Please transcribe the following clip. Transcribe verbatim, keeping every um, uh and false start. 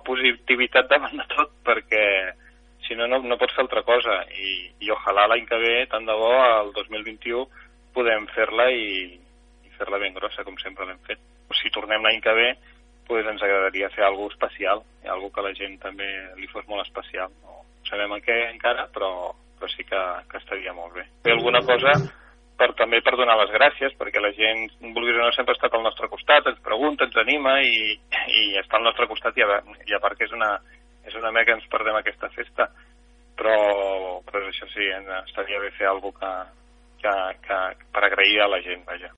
positivitat davant de tot, perquè si no, no, no pots fer altra cosa, i, i ojalà l'any que ve, tant de bo, el dos mil vint-i-u, podem fer-la i, i fer-la ben grossa, com sempre l'hem fet. Si tornem l'any que ve, pues ens agradaria fer alguna cosa especial, alguna que a la gent també li fos molt especial. No sabem en què encara, però, però sí que, que estaria molt bé. Fer alguna cosa per, també per donar les gràcies, perquè la gent, vulguis o no, sempre ha estat al nostre costat, ens pregunta, ens anima i, i està al nostre costat, i a, i a part que és una, és una mica que ens perdem aquesta festa, però, però això sí, estaria bé fer alguna cosa que, que, que per agrair a la gent, vaja.